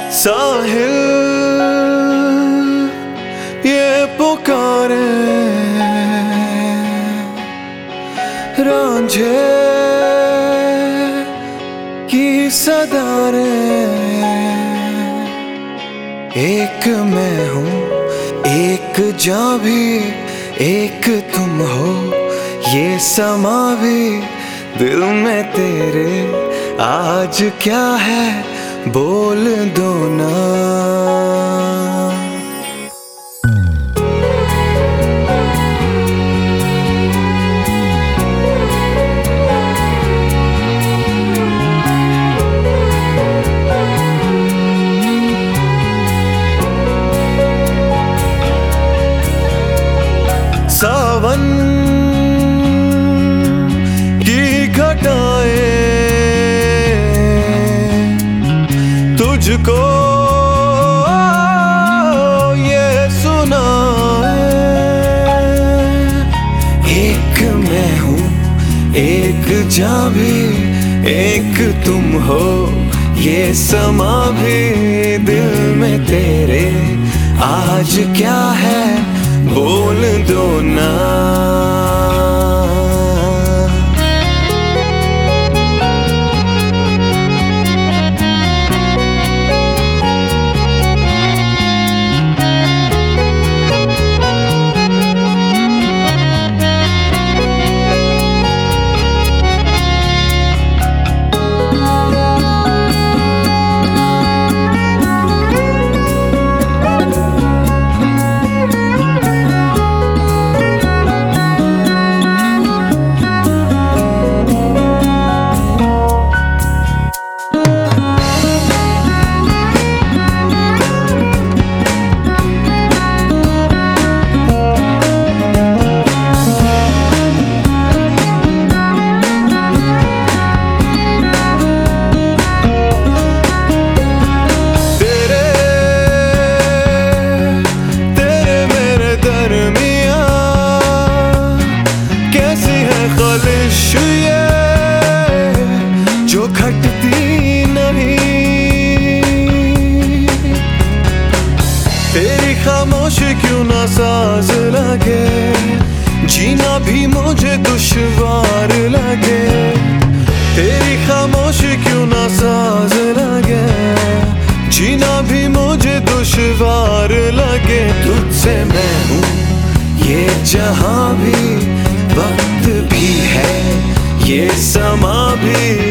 साहिल ये पुकारे रांझे की सदा रे। एक मैं हूँ एक जां भी एक तुम हो, ये समा भी दिल में तेरे आज क्या है बोल दो ना। सावन की घटाएं तुझको ये सुनाए। एक मैं हूँ एक जां भी एक तुम हो, ये समा भी दिल में तेरे आज क्या है बोल दो ना। जो घटती नहीं तेरी खामोशी क्यों ना साज लगे, जीना भी मुझे दुश्वार लगे। तेरी खामोशी क्यों ना साज लगे, जीना भी मुझे दुश्वार लगे। तुझसे मैं हूँ ये जहां भी वक्त भी है, ये समा भी